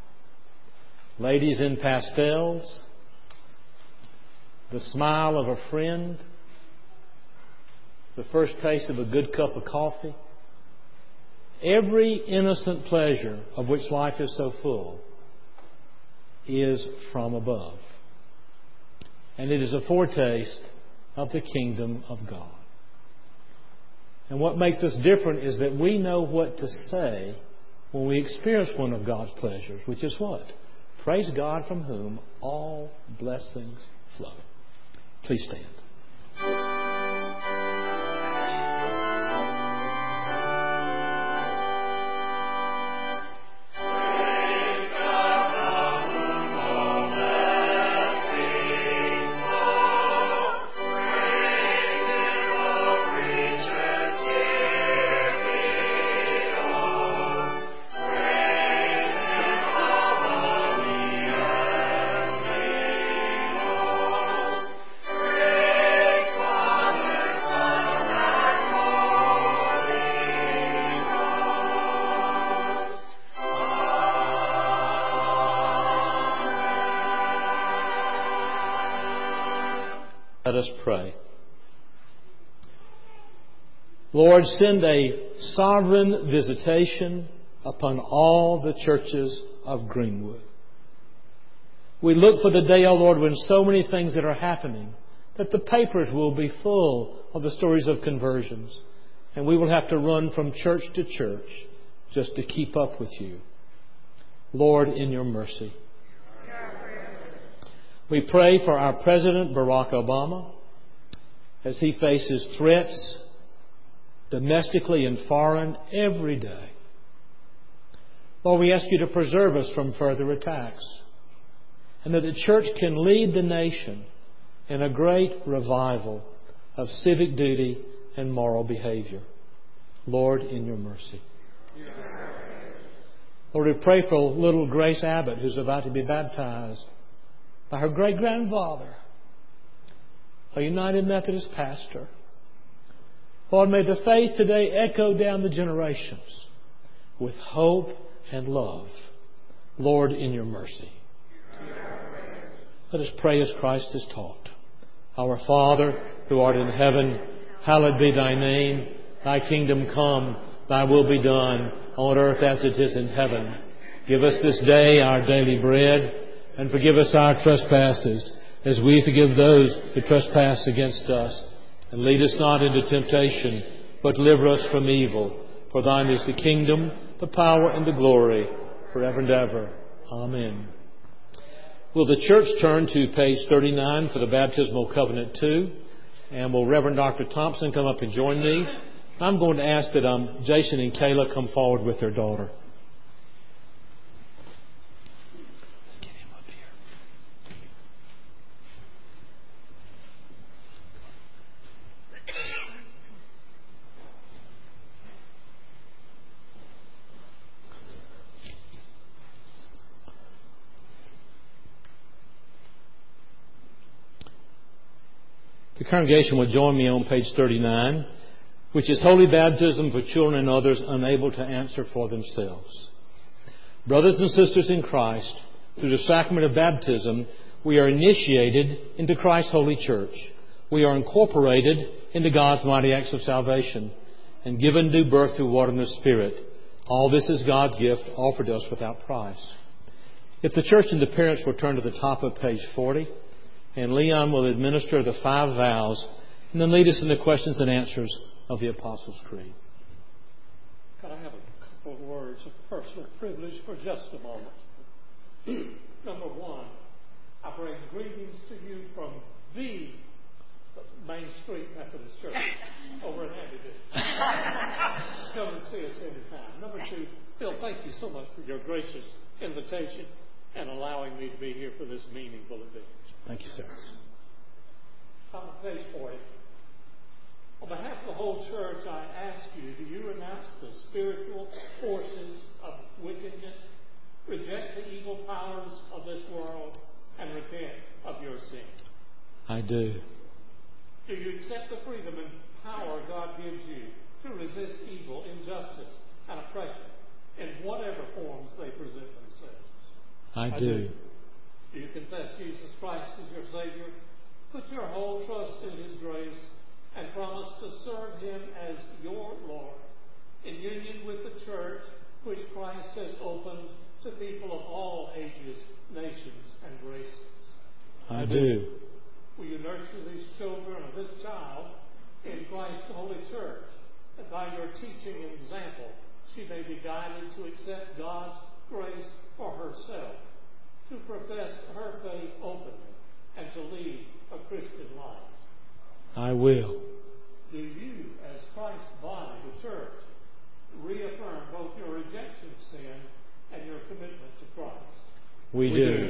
ladies in pastels, the smile of a friend, the first taste of a good cup of coffee, every innocent pleasure of which life is so full is from above. And it is a foretaste of the kingdom of God. And what makes us different is that we know what to say when we experience one of God's pleasures, which is what? Praise God from whom all blessings flow. Please stand. Let us pray. Lord, send a sovereign visitation upon all the churches of Greenwood. We look for the day, O Lord, when so many things that are happening, that the papers will be full of the stories of conversions, and we will have to run from church to church just to keep up with you. Lord, in your mercy. We pray for our President, Barack Obama, as he faces threats, domestically and foreign, every day. Lord, we ask you to preserve us from further attacks, and that the church can lead the nation in a great revival of civic duty and moral behavior. Lord, in your mercy. Lord, we pray for little Grace Abbott, who's about to be baptized by her great-grandfather, a United Methodist pastor. Lord, may the faith today echo down the generations with hope and love. Lord, in your mercy. Let us pray as Christ has taught. Our Father, who art in heaven, hallowed be thy name. Thy kingdom come, thy will be done, on earth as it is in heaven. Give us this day our daily bread, and forgive us our trespasses, as we forgive those who trespass against us. And lead us not into temptation, but deliver us from evil. For thine is the kingdom, the power, and the glory, forever and ever. Amen. Will the church turn to page 39 for the Baptismal Covenant 2? And will Reverend Dr. Thompson come up and join me? I'm going to ask that Jason and Kayla come forward with their daughter. Let's get him up here. The congregation will join me on page 39, which is holy baptism for children and others unable to answer for themselves. Brothers and sisters in Christ, through the sacrament of baptism, we are initiated into Christ's holy church. We are incorporated into God's mighty acts of salvation and given new birth through water and the Spirit. All this is God's gift offered to us without price. If the church and the parents will turn to the top of page 40, and Leon will administer the 5 vows and then lead us in the questions and answers of the Apostles' Creed. Could I have a couple of words of personal privilege for just a moment? Number one, I bring greetings to you from the Main Street Methodist Church over in Abbeville. Come and see us anytime. Number two, Bill, thank you so much for your gracious invitation and allowing me to be here for this meaningful event. Thank you, sir. On page 40. On behalf of the whole church, I ask you, do you renounce the spiritual forces of wickedness, reject the evil powers of this world, and repent of your sin? I do. Do you accept the freedom and power God gives you to resist evil, injustice, and oppression in whatever forms they present themselves? I do. Do you confess Jesus Christ as your Savior? Put your whole trust in His grace and promise to serve Him as your Lord in union with the church which Christ has opened to people of all ages, nations, and races? I do. Will you nurture these children or this child in Christ's holy church, that by your teaching and example she may be guided to accept God's grace for herself, to profess her faith openly, and to lead a Christian life? I will. Do you, as Christ's body, the church, reaffirm both your rejection of sin and your commitment to Christ? We do.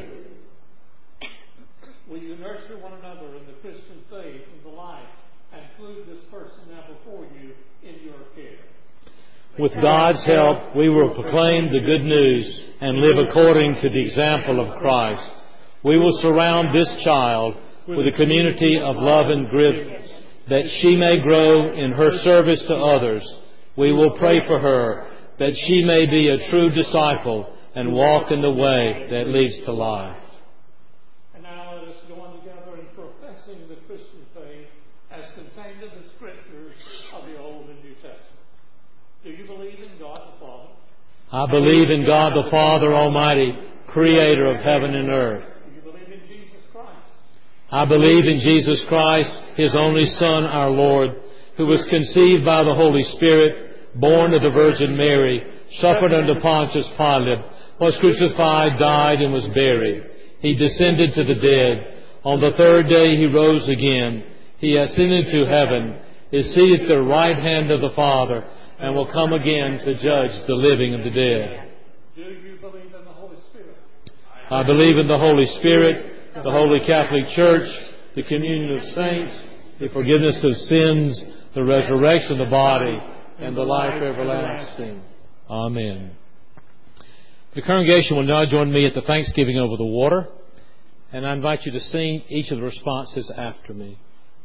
Will you nurture one another in the Christian faith and the life, and include this person now before you in your care? With God's help, we will proclaim the good news and live according to the example of Christ. We will surround this child with a community of love and goodness, that she may grow in her service to others. We will pray for her, that she may be a true disciple and walk in the way that leads to life. And now let us join together in professing the Christian faith as contained in the Scriptures of the Old and New Testament. Do you believe in God the Father? I believe in God the Father Almighty, Creator of heaven and earth. Do you believe in Jesus Christ? I believe in Jesus Christ, His only Son, our Lord, who was conceived by the Holy Spirit, born of the Virgin Mary, suffered under Pontius Pilate, was crucified, died, and was buried. He descended to the dead. On the third day He rose again. He ascended to heaven, is seated at the right hand of the Father, and will come again to judge the living and the dead. Do you believe in the Holy Spirit? I believe in the Holy Spirit, the Holy Catholic Church, the communion of saints, the forgiveness of sins, the resurrection of the body, and the life everlasting. Amen. The congregation will now join me at the thanksgiving over the water, and I invite you to sing each of the responses after me.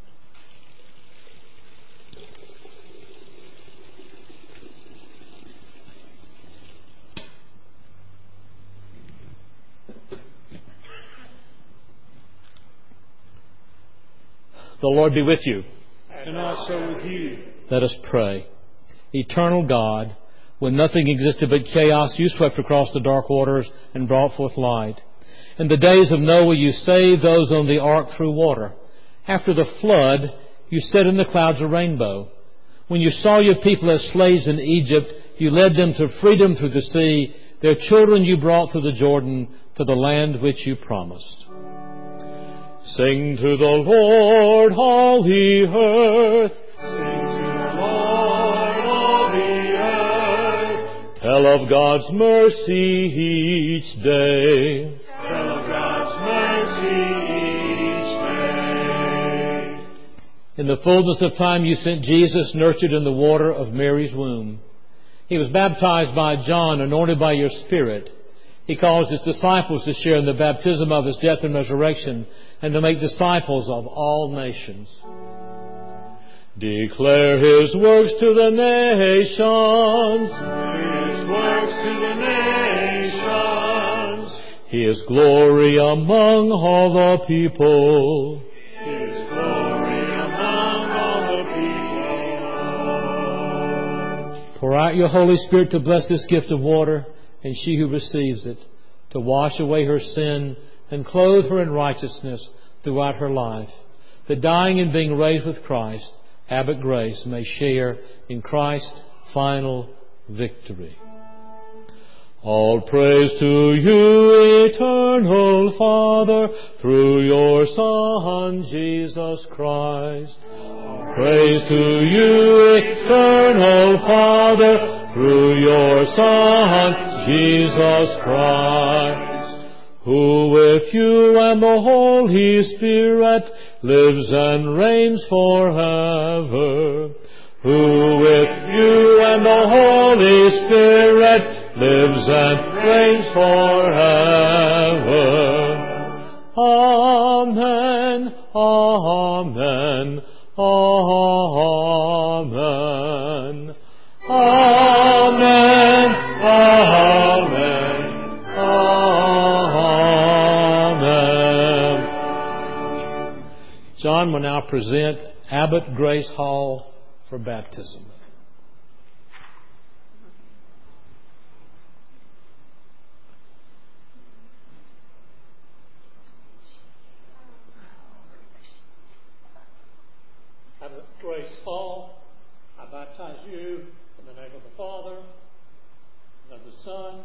The Lord be with you. And also with you. Let us pray. Eternal God, when nothing existed but chaos, you swept across the dark waters and brought forth light. In the days of Noah, you saved those on the ark through water. After the flood, you set in the clouds a rainbow. When you saw your people as slaves in Egypt, you led them to freedom through the sea. Their children you brought through the Jordan to the land which you promised. Sing to the Lord, all the earth. Sing to the Lord, all the earth. Tell of God's mercy each day. Tell of God's mercy each day. In the fullness of time you sent Jesus, nurtured in the water of Mary's womb. He was baptized by John, anointed by your Spirit. He caused his disciples to share in the baptism of his death and resurrection, and to make disciples of all nations. Declare his works to the nations. His works to the nations. His glory among all the people. His glory among all the people. Pour out your Holy Spirit to bless this gift of water, and she who receives it, to wash away her sin and clothe her in righteousness throughout her life, that dying and being raised with Christ, Abbot Grace may share in Christ's final victory. All praise to you, eternal Father, through your Son, Jesus Christ. All praise to you, eternal Father, through your Son, Jesus Christ, who with you and the Holy Spirit lives and reigns forever. Who with you and the Holy Spirit lives and reigns forever. Amen, amen, amen. Amen, amen, amen. John will now present Abbot Grace Hall for baptism. Abbot Grace Hall, I baptize you in the name of the Father, and of the Son,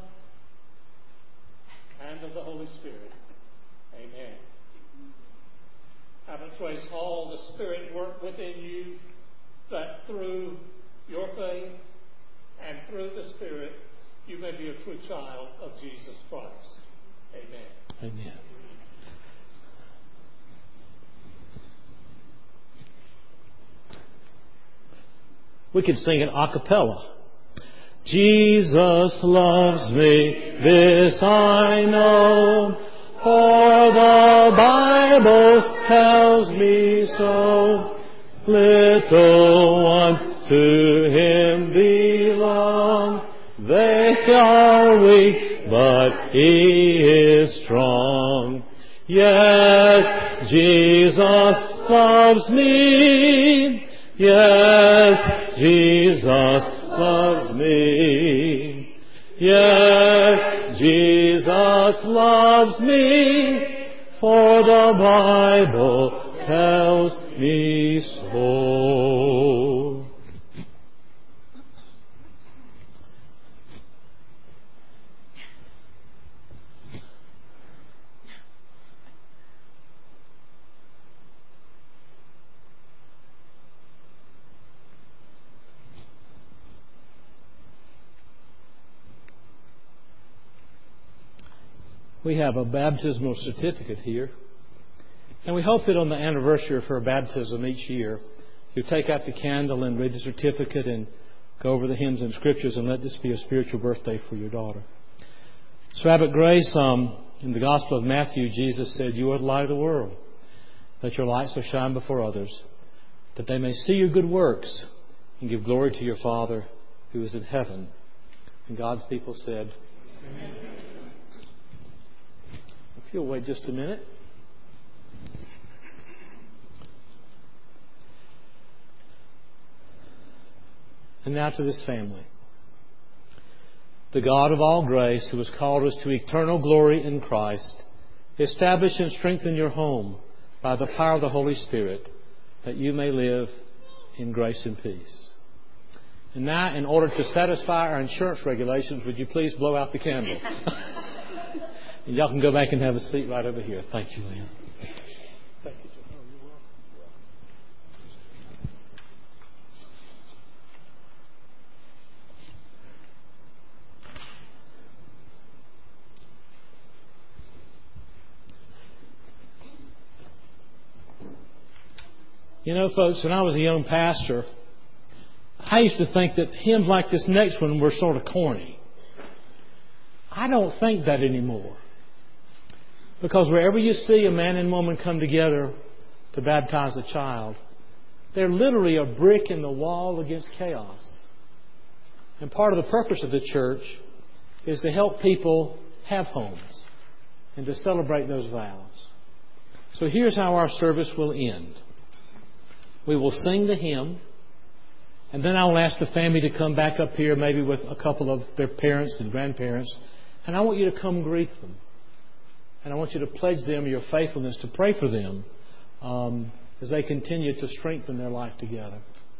and of the Holy Spirit. Amen. Abbot Grace Hall, the Spirit work within you, that through your faith and through the Spirit, you may be a true child of Jesus Christ. Amen. Amen. We could sing it a cappella. Jesus loves me, this I know, for the Bible tells me so. Little ones to Him belong. They are weak, but He is strong. Yes, Jesus loves me. Yes, Jesus loves me. Yes, Jesus loves me, for the Bible tells me so. We have a baptismal certificate here. And we hope that on the anniversary of her baptism each year, you take out the candle and read the certificate and go over the hymns and scriptures and let this be a spiritual birthday for your daughter. So Abbot Grace, in the Gospel of Matthew, Jesus said, "You are the light of the world. Let your light so shine before others, that they may see your good works and give glory to your Father who is in heaven." And God's people said, Amen. If you'll wait just a minute. And now to this family. The God of all grace, who has called us to eternal glory in Christ, establish and strengthen your home by the power of the Holy Spirit, that you may live in grace and peace. And now, in order to satisfy our insurance regulations, would you please blow out the candle? And y'all can go back and have a seat right over here. Thank you, Lynn. Thank you, John. You know, folks, when I was a young pastor, I used to think that hymns like this next one were sort of corny. I don't think that anymore. Because wherever you see a man and woman come together to baptize a child, they're literally a brick in the wall against chaos. And part of the purpose of the church is to help people have homes and to celebrate those vows. So here's how our service will end. We will sing the hymn, and then I will ask the family to come back up here, maybe with a couple of their parents and grandparents, and I want you to come greet them. And I want you to pledge them your faithfulness to pray for them as they continue to strengthen their life together.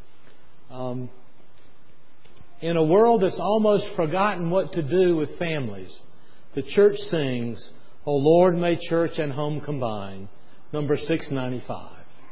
In a world that's almost forgotten what to do with families, the church sings, "O Lord, may church and home combine," number 695.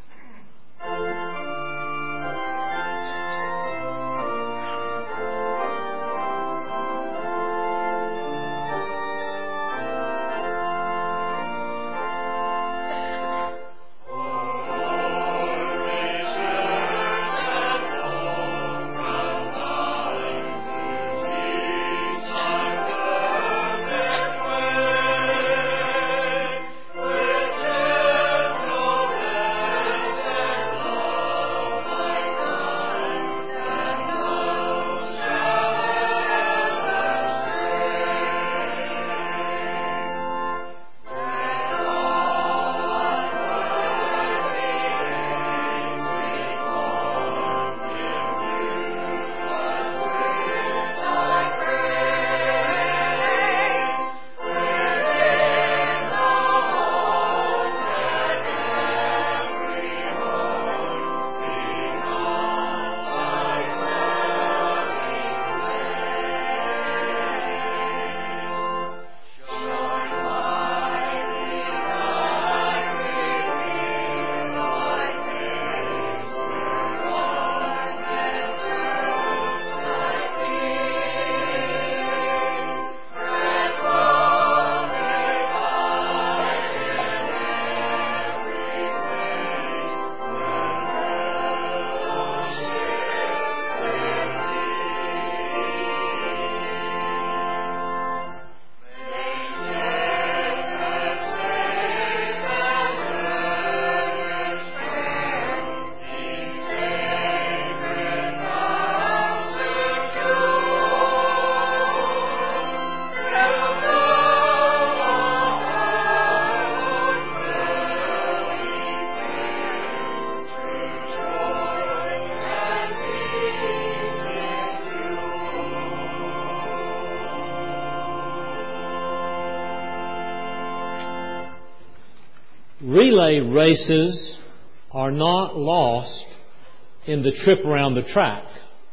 Relay races are not lost in the trip around the track.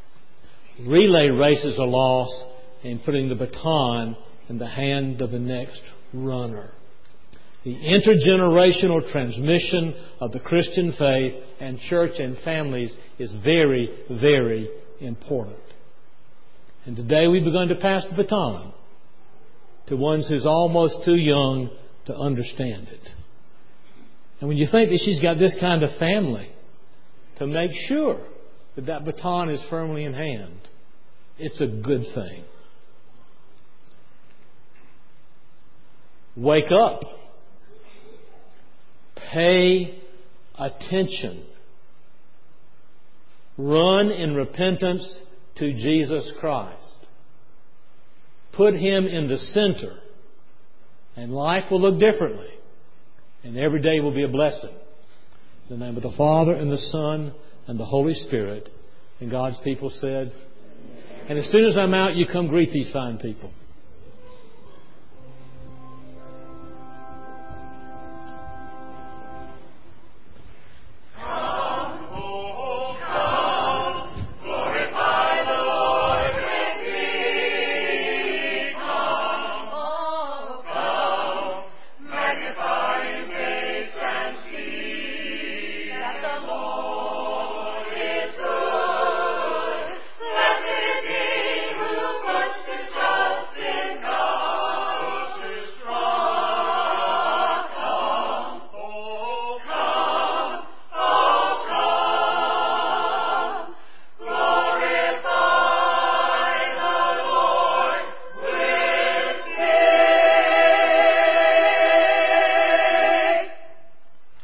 Relay races are lost in putting the baton in the hand of the next runner. The intergenerational transmission of the Christian faith and church and families is very, very important. And today we've begun to pass the baton. to ones who's almost too young to understand it. And when you think that she's got this kind of family to make sure that that baton is firmly in hand, it's a good thing. Wake up. Pay attention. Run in repentance to Jesus Christ. Put Him in the center, and life will look differently. And every day will be a blessing. In the name of the Father, and the Son, and the Holy Spirit. And God's people said. And as soon as I'm out, you come greet these fine people.